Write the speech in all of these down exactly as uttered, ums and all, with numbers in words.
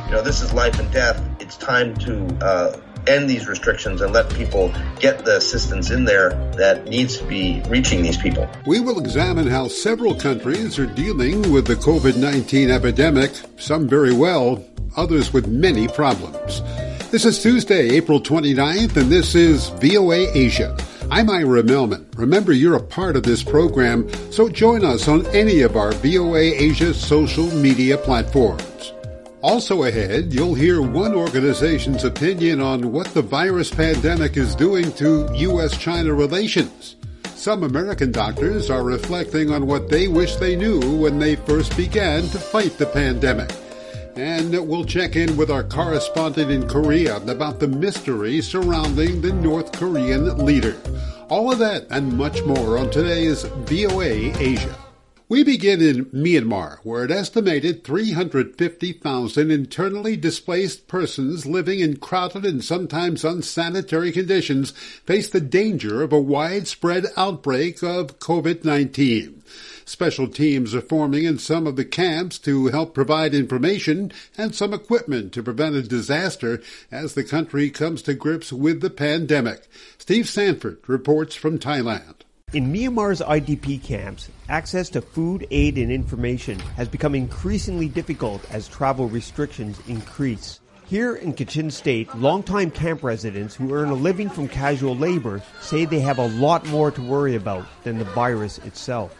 you know, this is life and death. It's time to uh, end these restrictions and let people get the assistance in there that needs to be reaching these people. We will examine how several countries are dealing with the covid nineteen epidemic, some very well, others with many problems. This is Tuesday, April twenty-ninth, and this is V O A Asia. I'm Ira Melman. Remember, you're a part of this program, so join us on any of our V O A Asia social media platforms. Also ahead, you'll hear one organization's opinion on what the virus pandemic is doing to U S China relations. Some American doctors are reflecting on what they wish they knew when they first began to fight the pandemic. And we'll check in with our correspondent in Korea about the mystery surrounding the North Korean leader. All of that and much more on today's V O A Asia. We begin in Myanmar, where an estimated three hundred fifty thousand internally displaced persons living in crowded and sometimes unsanitary conditions face the danger of a widespread outbreak of covid nineteen. Special teams are forming in some of the camps to help provide information and some equipment to prevent a disaster as the country comes to grips with the pandemic. Steve Sanford reports from Thailand. In Myanmar's I D P camps, access to food, aid, and information has become increasingly difficult as travel restrictions increase. Here in Kachin State, longtime camp residents who earn a living from casual labor say they have a lot more to worry about than the virus itself.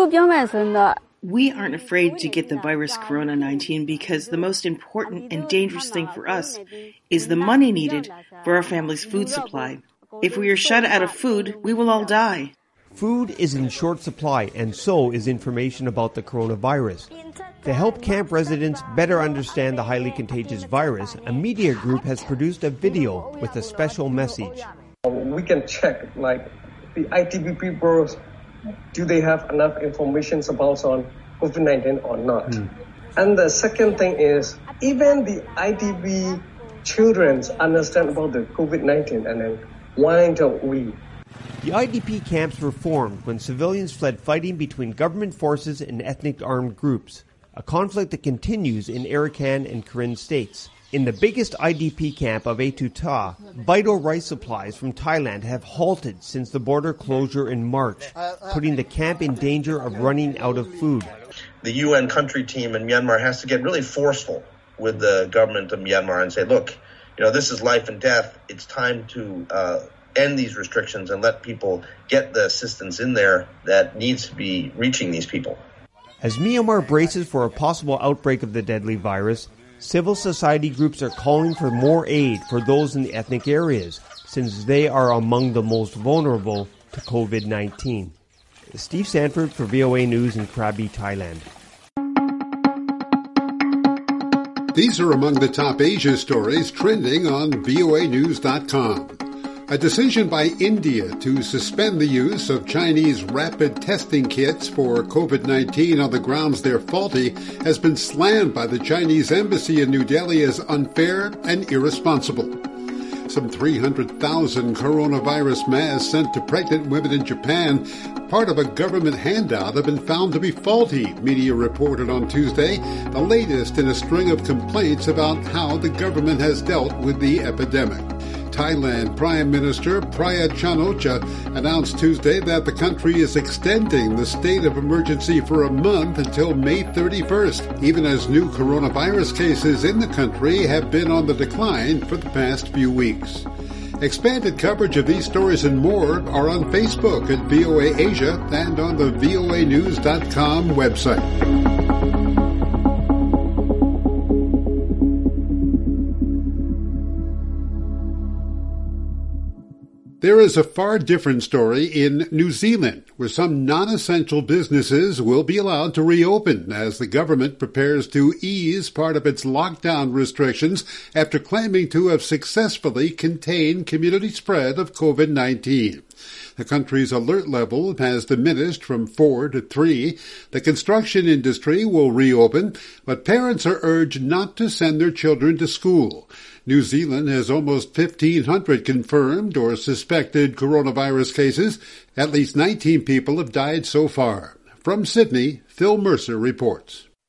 We aren't afraid to get the virus corona nineteen because the most important and dangerous thing for us is the money needed for our family's food supply. If we are shut out of food, we will all die. Food is in short supply, and so is information about the coronavirus. To help camp residents better understand the highly contagious virus, a media group has produced a video with a special message. We can check, like, the I D P people, do they have enough information about on covid nineteen or not? Mm. And the second thing is, even the I D P children understand about the covid nineteen, and then why don't we? The I D P camps were formed when civilians fled fighting between government forces and ethnic armed groups, a conflict that continues in Arakan and Karen states. In the biggest I D P camp of Etuta, vital rice supplies from Thailand have halted since the border closure in March, putting the camp in danger of running out of food. The U N country team in Myanmar has to get really forceful with the government of Myanmar and say, look, you know, this is life and death. It's time to uh, end these restrictions and let people get the assistance in there that needs to be reaching these people. As Myanmar braces for a possible outbreak of the deadly virus, civil society groups are calling for more aid for those in the ethnic areas, since they are among the most vulnerable to covid nineteen. Steve Sanford for V O A News in Krabi, Thailand. These are among the top Asia stories trending on V O A news dot com. A decision by India to suspend the use of Chinese rapid testing kits for covid nineteen on the grounds they're faulty has been slammed by the Chinese embassy in New Delhi as unfair and irresponsible. Some three hundred thousand coronavirus masks sent to pregnant women in Japan, part of a government handout, have been found to be faulty, media reported on Tuesday, the latest in a string of complaints about how the government has dealt with the epidemic. Thailand Prime Minister Prayut Chan-o-cha announced Tuesday that the country is extending the state of emergency for a month until May thirty-first, even as new coronavirus cases in the country have been on the decline for the past few weeks. Expanded coverage of these stories and more are on Facebook at V O A Asia and on the V O A news dot com website. There is a far different story in New Zealand, where some non-essential businesses will be allowed to reopen as the government prepares to ease part of its lockdown restrictions after claiming to have successfully contained community spread of covid nineteen. The country's alert level has diminished from four to three. The construction industry will reopen, but parents are urged not to send their children to school. New Zealand has almost fifteen hundred confirmed or suspected coronavirus cases. At least nineteen people have died so far. From Sydney, Phil Mercer reports.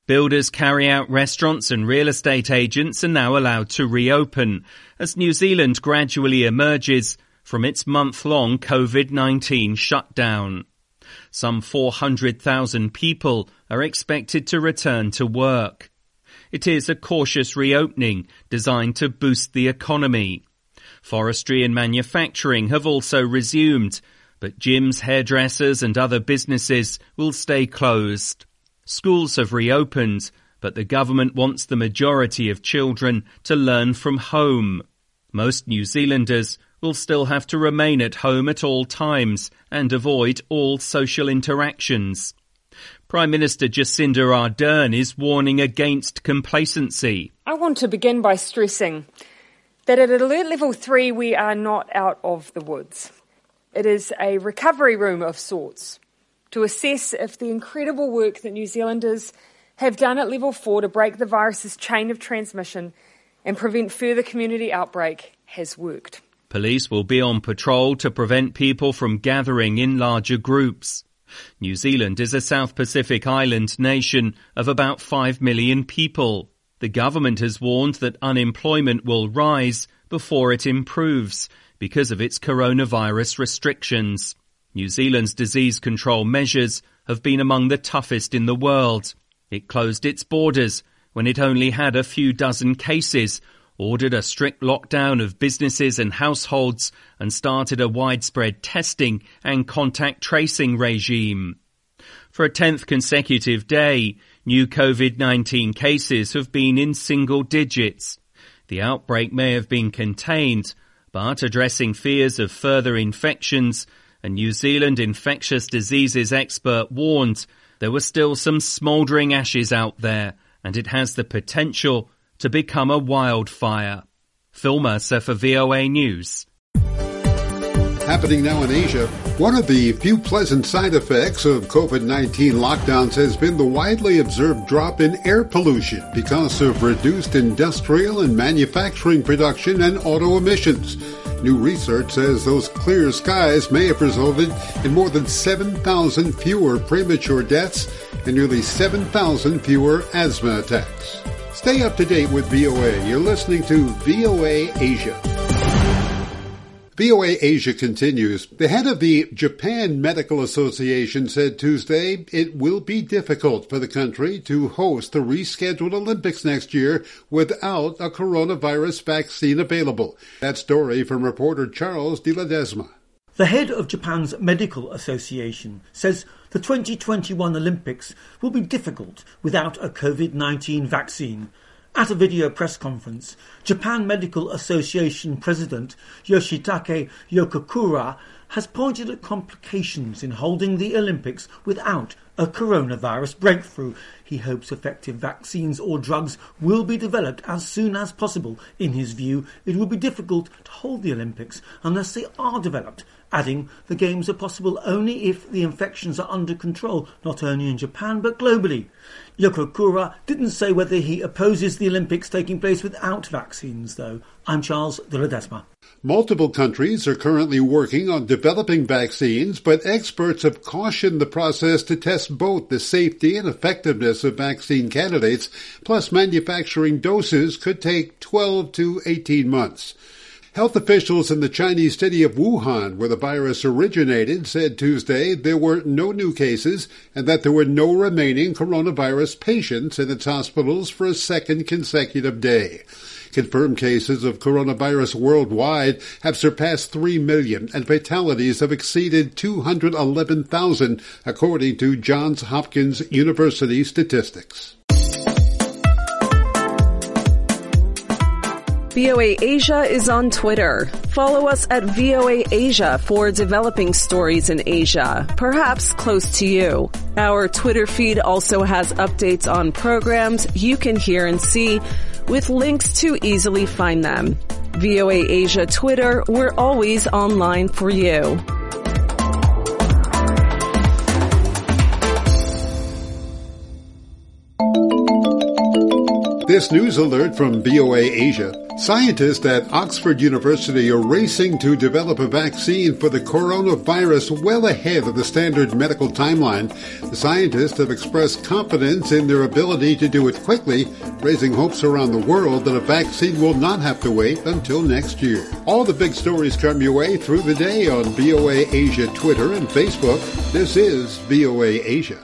Builders, carry-out restaurants and real estate agents are now allowed to reopen as New Zealand gradually emerges from its month-long COVID nineteen shutdown. Some four hundred thousand people are expected to return to work. It is a cautious reopening designed to boost the economy. Forestry and manufacturing have also resumed, but gyms, hairdressers and other businesses will stay closed. Schools have reopened, but the government wants the majority of children to learn from home. Most New Zealanders will still have to remain at home at all times and avoid all social interactions. Prime Minister Jacinda Ardern is warning against complacency. I want to begin by stressing that at Alert Level three we are not out of the woods. It is a recovery room of sorts to assess if the incredible work that New Zealanders have done at Level four to break the virus's chain of transmission and prevent further community outbreak has worked. Police will be on patrol to prevent people from gathering in larger groups. New Zealand is a South Pacific island nation of about five million people. The government has warned that unemployment will rise before it improves because of its coronavirus restrictions. New Zealand's disease control measures have been among the toughest in the world. It closed its borders when it only had a few dozen cases, ordered a strict lockdown of businesses and households, and started a widespread testing and contact tracing regime. For a tenth consecutive day, new COVID nineteen cases have been in single digits. The outbreak may have been contained, but addressing fears of further infections, a New Zealand infectious diseases expert warned there were still some smouldering ashes out there, and it has the potential to become a wildfire. Phil Mercer for V O A News. Happening now in Asia, one of the few pleasant side effects of COVID nineteen lockdowns has been the widely observed drop in air pollution because of reduced industrial and manufacturing production and auto emissions. New research says those clear skies may have resulted in more than seven thousand fewer premature deaths and nearly seven thousand fewer asthma attacks. Stay up to date with V O A. You're listening to V O A Asia. V O A Asia continues. The head of the Japan Medical Association said Tuesday it will be difficult for the country to host the rescheduled Olympics next year without a coronavirus vaccine available. That story from reporter Charles de Ledesma. The head of Japan's Medical Association says the twenty twenty-one Olympics will be difficult without a COVID nineteen vaccine. At a video press conference, Japan Medical Association President Yoshitake Yokokura has pointed at complications in holding the Olympics without a coronavirus breakthrough. He hopes effective vaccines or drugs will be developed as soon as possible. In his view, it will be difficult to hold the Olympics unless they are developed, adding the Games are possible only if the infections are under control, not only in Japan but globally. Yokokura didn't say whether he opposes the Olympics taking place without vaccines, though. I'm Charles de Ledesma. Multiple countries are currently working on developing vaccines, but experts have cautioned the process to test both the safety and effectiveness of vaccine candidates, plus manufacturing doses could take twelve to eighteen months. Health officials in the Chinese city of Wuhan, where the virus originated, said Tuesday there were no new cases and that there were no remaining coronavirus patients in its hospitals for a second consecutive day. Confirmed cases of coronavirus worldwide have surpassed three million and fatalities have exceeded two hundred eleven thousand, according to Johns Hopkins University statistics. V O A Asia is on Twitter. Follow us at V O A Asia for developing stories in Asia, perhaps close to you. Our Twitter feed also has updates on programs you can hear and see, with links to easily find them. V O A Asia Twitter, we're always online for you. This news alert from V O A Asia. Scientists at Oxford University are racing to develop a vaccine for the coronavirus well ahead of the standard medical timeline. The scientists have expressed confidence in their ability to do it quickly, raising hopes around the world that a vaccine will not have to wait until next year. All the big stories come your way through the day on V O A Asia Twitter and Facebook. This is V O A Asia.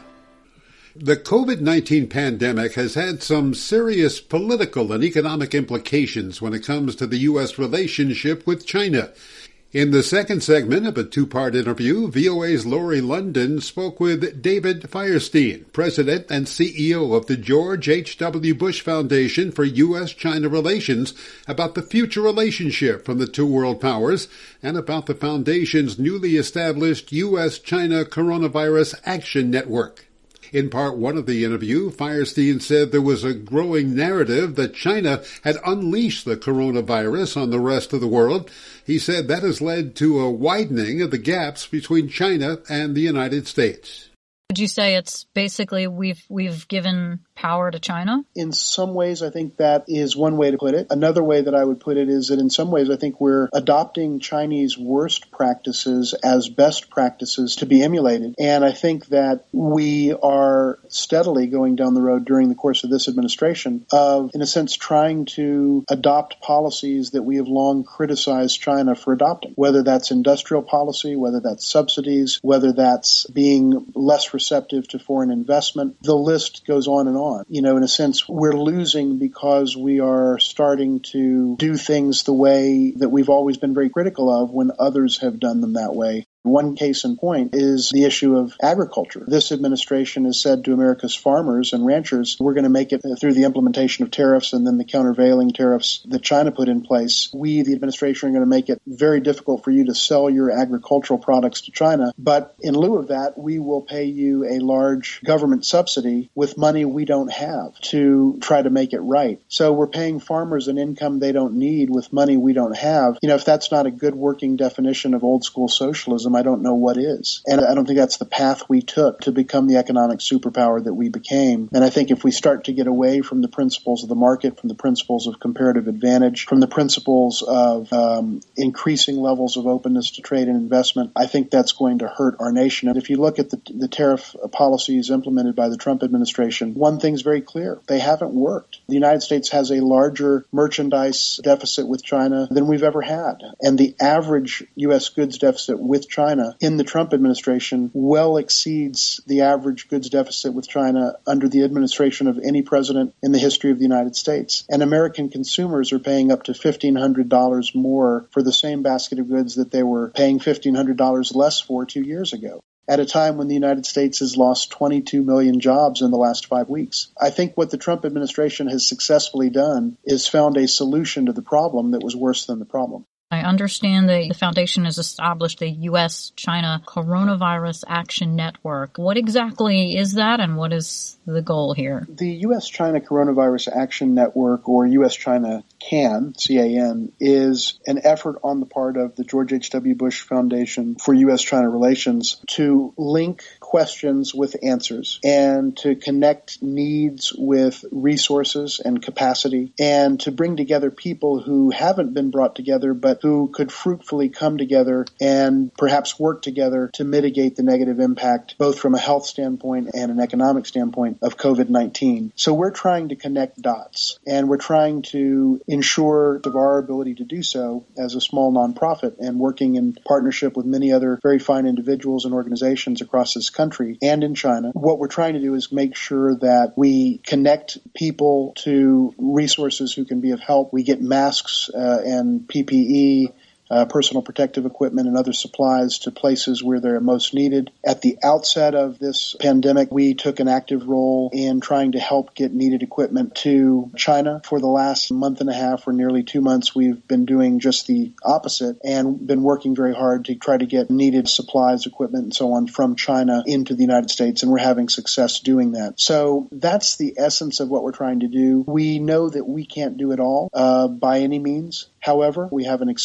The COVID nineteen pandemic has had some serious political and economic implications when it comes to the U S relationship with China. In the second segment of a two-part interview, V O A's Laurie London spoke with David Firestein, President and C E O of the George H W. Bush Foundation for U S China Relations, about the future relationship from the two world powers and about the foundation's newly established U S China Coronavirus Action Network. In part one of the interview, Firestein said there was a growing narrative that China had unleashed the coronavirus on the rest of the world. He said that has led to a widening of the gaps between China and the United States. Would you say it's basically we've we've given power to China? In some ways, I think that is one way to put it. Another way that I would put it is that in some ways, I think we're adopting Chinese worst practices as best practices to be emulated. And I think that we are steadily going down the road during the course of this administration of, in a sense, trying to adopt policies that we have long criticized China for adopting, whether that's industrial policy, whether that's subsidies, whether that's being less receptive to foreign investment. The list goes on and on. You know, in a sense, we're losing because we are starting to do things the way that we've always been very critical of when others have done them that way. One case in point is the issue of agriculture. This administration has said to America's farmers and ranchers, we're going to make it through the implementation of tariffs and then the countervailing tariffs that China put in place. We, the administration, are going to make it very difficult for you to sell your agricultural products to China. But in lieu of that, we will pay you a large government subsidy with money we don't have to try to make it right. So we're paying farmers an income they don't need with money we don't have. You know, if that's not a good working definition of old school socialism, I don't know what is. And I don't think that's the path we took to become the economic superpower that we became. And I think if we start to get away from the principles of the market, from the principles of comparative advantage, from the principles of um, increasing levels of openness to trade and investment, I think that's going to hurt our nation. And if you look at the, the tariff policies implemented by the Trump administration, one thing's very clear. They haven't worked. The United States has a larger merchandise deficit with China than we've ever had. And the average U S goods deficit with China China in the Trump administration well exceeds the average goods deficit with China under the administration of any president in the history of the United States. And American consumers are paying up to fifteen hundred dollars more for the same basket of goods that they were paying fifteen hundred dollars less for two years ago, at a time when the United States has lost twenty-two million jobs in the last five weeks. I think what the Trump administration has successfully done is found a solution to the problem that was worse than the problem. I understand that the foundation has established a U S China Coronavirus Action Network. What exactly is that, and what is the goal here? The U S China Coronavirus Action Network, or U S China CAN, C A N, is an effort on the part of the George H W. Bush Foundation for U S China Relations to link questions with answers and to connect needs with resources and capacity, and to bring together people who haven't been brought together but who could fruitfully come together and perhaps work together to mitigate the negative impact, both from a health standpoint and an economic standpoint, of COVID nineteen. So we're trying to connect dots, and we're trying to ensure of our ability to do so as a small nonprofit and working in partnership with many other very fine individuals and organizations across this country and in China. What we're trying to do is make sure that we connect people to resources who can be of help. We get masks uh, and P P E, Uh, personal protective equipment and other supplies to places where they're most needed. At the outset of this pandemic, we took an active role in trying to help get needed equipment to China. For the last month and a half or nearly two months, we've been doing just the opposite and been working very hard to try to get needed supplies, equipment, and so on from China into the United States, and we're having success doing that. So that's the essence of what we're trying to do. We know that we can't do it all uh, by any means. However, we have an expansive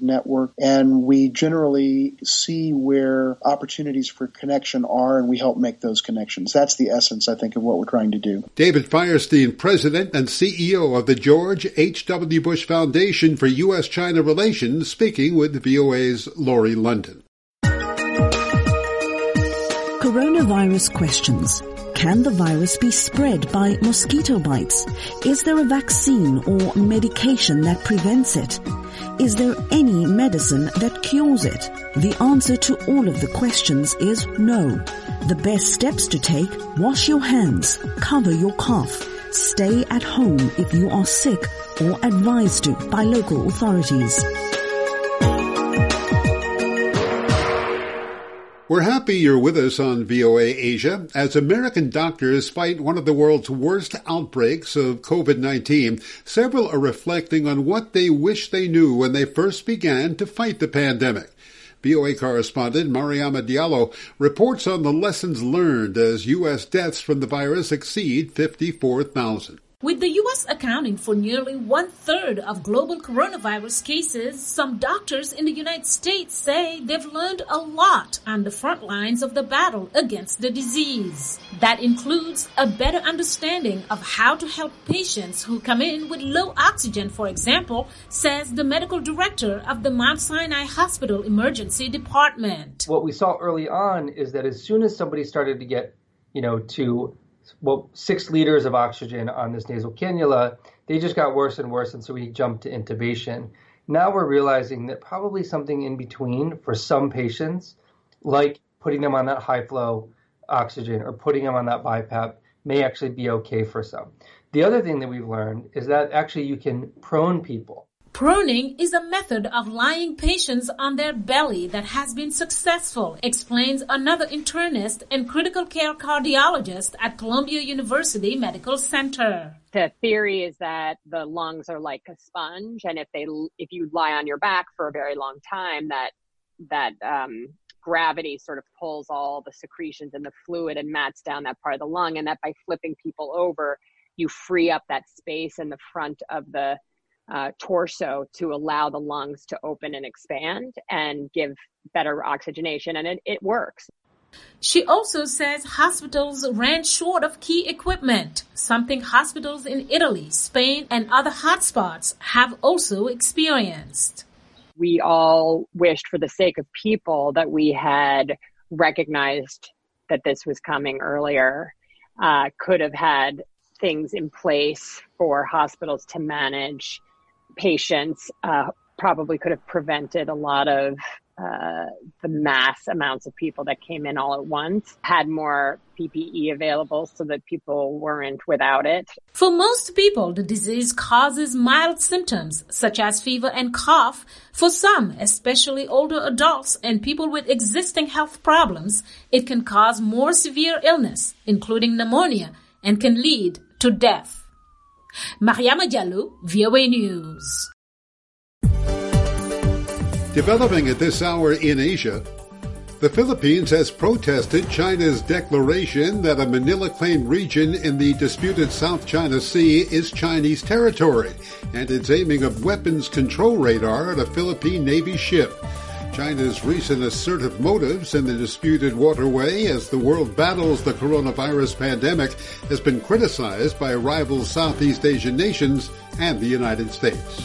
network, and we generally see where opportunities for connection are, and we help make those connections. That's the essence, I think, of what we're trying to do. David Firestein, President and C E O of the George H W. Bush Foundation for U S China Relations, speaking with V O A's Laurie London. Coronavirus questions. Can the virus be spread by mosquito bites? Is there a vaccine or medication that prevents it? Is there any medicine that cures it? The answer to all of the questions is no. The best steps to take: wash your hands, cover your cough, stay at home if you are sick or advised to by local authorities. We're happy you're with us on V O A Asia. As American doctors fight one of the world's worst outbreaks of COVID nineteen, several are reflecting on what they wish they knew when they first began to fight the pandemic. V O A correspondent Mariama Diallo reports on the lessons learned as U S deaths from the virus exceed fifty-four thousand. With the U S accounting for nearly one-third of global coronavirus cases, some doctors in the United States say they've learned a lot on the front lines of the battle against the disease. That includes a better understanding of how to help patients who come in with low oxygen, for example, says the medical director of the Mount Sinai Hospital Emergency Department. What we saw early on is that as soon as somebody started to get, you know, to well, six liters of oxygen on this nasal cannula, they just got worse and worse, and so we jumped to intubation. Now we're realizing that probably something in between for some patients, like putting them on that high-flow oxygen or putting them on that BiPAP, may actually be okay for some. The other thing that we've learned is that actually you can prone people. Proning is a method of lying patients on their belly that has been successful, explains another internist and critical care cardiologist at Columbia University Medical Center. The theory is that the lungs are like a sponge, and if they if you lie on your back for a very long time, that that um, gravity sort of pulls all the secretions and the fluid and mats down that part of the lung, and that by flipping people over, you free up that space in the front of the Uh, torso to allow the lungs to open and expand and give better oxygenation, and it, it works. She also says hospitals ran short of key equipment, something hospitals in Italy, Spain, and other hotspots have also experienced. We all wished, for the sake of people, that we had recognized that this was coming earlier, uh, could have had things in place for hospitals to manage patients, uh, probably could have prevented a lot of uh, the mass amounts of people that came in all at once, had more P P E available so that people weren't without it. For most people, the disease causes mild symptoms such as fever and cough. For some, especially older adults and people with existing health problems, it can cause more severe illness, including pneumonia, and can lead to death. Mariama Diallo, V O A News. Developing at this hour in Asia, the Philippines has protested China's declaration that a Manila-claimed region in the disputed South China Sea is Chinese territory, and it's aiming a weapons control radar at a Philippine Navy ship. China's recent assertive motives in the disputed waterway as the world battles the coronavirus pandemic has been criticized by rival Southeast Asian nations and the United States.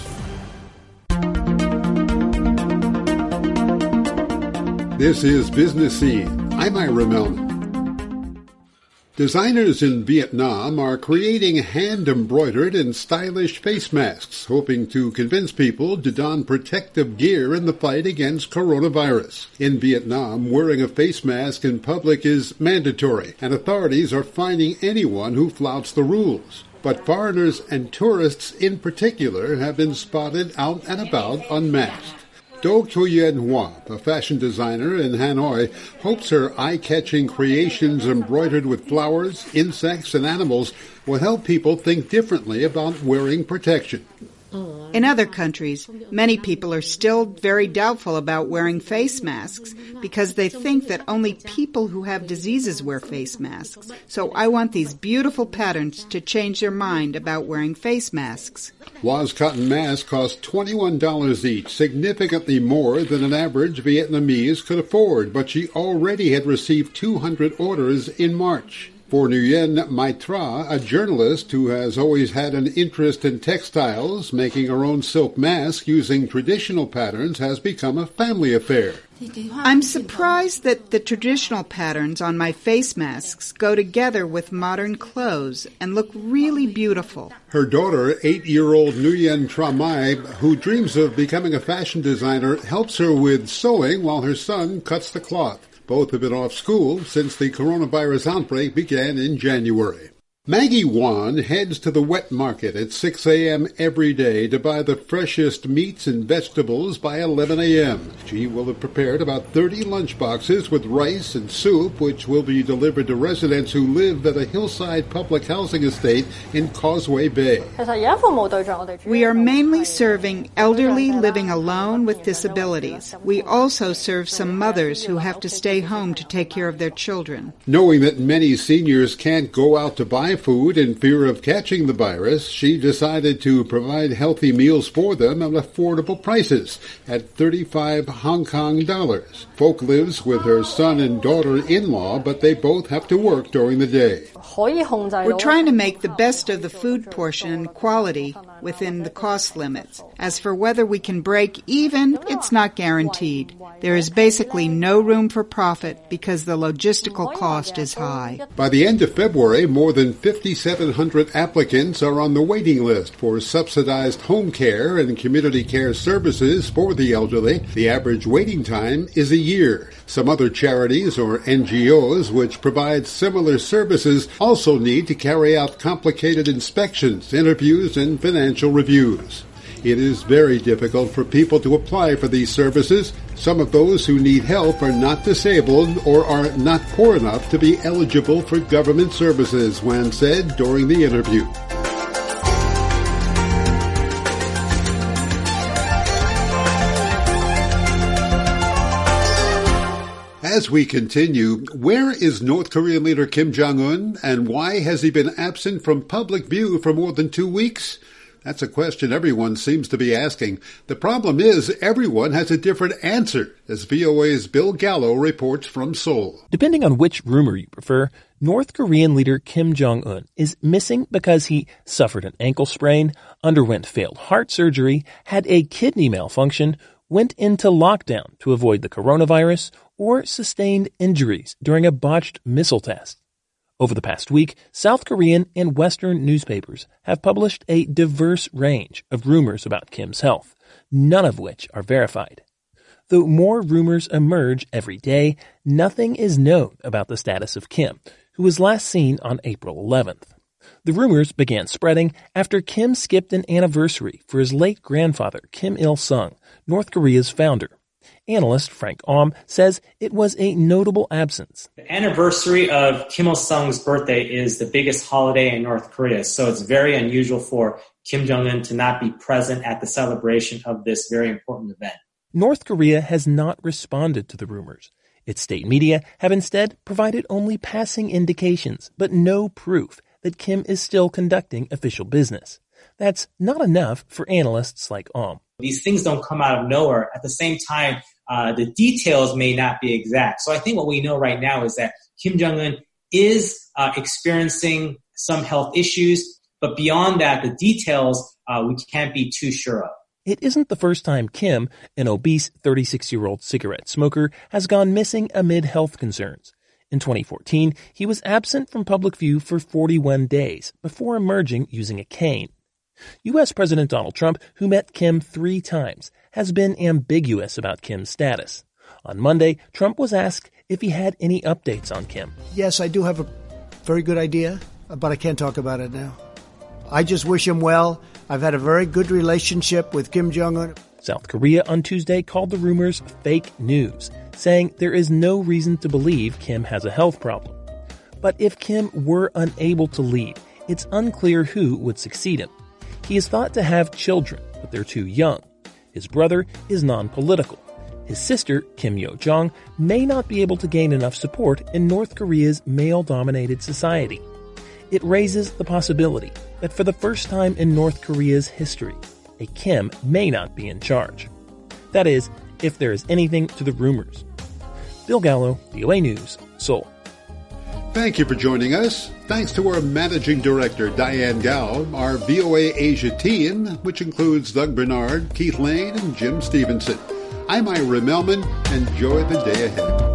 This is Business Scene. I'm Ira Melman. Designers in Vietnam are creating hand-embroidered and stylish face masks, hoping to convince people to don protective gear in the fight against coronavirus. In Vietnam, wearing a face mask in public is mandatory, and authorities are fining anyone who flouts the rules. But foreigners and tourists in particular have been spotted out and about unmasked. Do Thuyen Hua, a fashion designer in Hanoi, hopes her eye-catching creations embroidered with flowers, insects, and animals will help people think differently about wearing protection. Uh, In other countries, many people are still very doubtful about wearing face masks because they think that only people who have diseases wear face masks. So I want these beautiful patterns to change their mind about wearing face masks. Wa's cotton masks cost twenty-one dollars each, significantly more than an average Vietnamese could afford, but she already had received two hundred orders in March. For Nguyen Mai Tra, a journalist who has always had an interest in textiles, making her own silk mask using traditional patterns has become a family affair. I'm surprised that the traditional patterns on my face masks go together with modern clothes and look really beautiful. Her daughter, eight-year-old Nguyen Tra Mai, who dreams of becoming a fashion designer, helps her with sewing while her son cuts the cloth. Both have been off school since the coronavirus outbreak began in January. Maggie Wan heads to the wet market at six a.m. every day to buy the freshest meats and vegetables by eleven a.m. She will have prepared about thirty lunch boxes with rice and soup, which will be delivered to residents who live at a hillside public housing estate in Causeway Bay. We are mainly serving elderly living alone with disabilities. We also serve some mothers who have to stay home to take care of their children. Knowing that many seniors can't go out to buy food in fear of catching the virus, she decided to provide healthy meals for them at affordable prices at thirty-five Hong Kong dollars. Folk lives with her son and daughter-in-law, but they both have to work during the day. We're trying to make the best of the food portion and quality within the cost limits. As for whether we can break even, it's not guaranteed. There is basically no room for profit because the logistical cost is high. By the end of February, more than fifty-seven hundred applicants are on the waiting list for subsidized home care and community care services for the elderly. The average waiting time is a year. Some other charities or N G Os which provide similar services also need to carry out complicated inspections, interviews, and financial reviews. It is very difficult for people to apply for these services. Some of those who need help are not disabled or are not poor enough to be eligible for government services, Wan said during the interview. As we continue, where is North Korean leader Kim Jong-un, and why has he been absent from public view for more than two weeks? That's a question everyone seems to be asking. The problem is everyone has a different answer, as V O A's Bill Gallo reports from Seoul. Depending on which rumor you prefer, North Korean leader Kim Jong-un is missing because he suffered an ankle sprain, underwent failed heart surgery, had a kidney malfunction, went into lockdown to avoid the coronavirus, or sustained injuries during a botched missile test. Over the past week, South Korean and Western newspapers have published a diverse range of rumors about Kim's health, none of which are verified. Though more rumors emerge every day, nothing is known about the status of Kim, who was last seen on April eleventh. The rumors began spreading after Kim skipped an anniversary for his late grandfather, Kim Il-sung, North Korea's founder. Analyst Frank Aum says it was a notable absence. The anniversary of Kim Il-sung's birthday is the biggest holiday in North Korea, so it's very unusual for Kim Jong-un to not be present at the celebration of this very important event. North Korea has not responded to the rumors. Its state media have instead provided only passing indications, but no proof that Kim is still conducting official business. That's not enough for analysts like Aum. These things don't come out of nowhere. At the same time, uh, the details may not be exact. So I think what we know right now is that Kim Jong-un is uh, experiencing some health issues, but beyond that, the details uh, we can't be too sure of. It isn't the first time Kim, an obese thirty-six-year-old cigarette smoker, has gone missing amid health concerns. In twenty fourteen, he was absent from public view for forty-one days before emerging using a cane. U S President Donald Trump, who met Kim three times, has been ambiguous about Kim's status. On Monday, Trump was asked if he had any updates on Kim. Yes, I do have a very good idea, but I can't talk about it now. I just wish him well. I've had a very good relationship with Kim Jong-un. South Korea on Tuesday called the rumors fake news, saying there is no reason to believe Kim has a health problem. But if Kim were unable to lead, it's unclear who would succeed him. He is thought to have children, but but they're too young. His brother is non-political. His sister, Kim Yo-jong, may not be able to gain enough support in North Korea's male-dominated society. It raises the possibility that for the first time in North Korea's history, a Kim may not be in charge. That is, if there is anything to the rumors. Bill Gallo, V O A News, Seoul. Thank you for joining us. Thanks to our Managing Director, Diane Gao, our V O A Asia team, which includes Doug Bernard, Keith Lane, and Jim Stevenson. I'm Ira Melman. Enjoy the day ahead.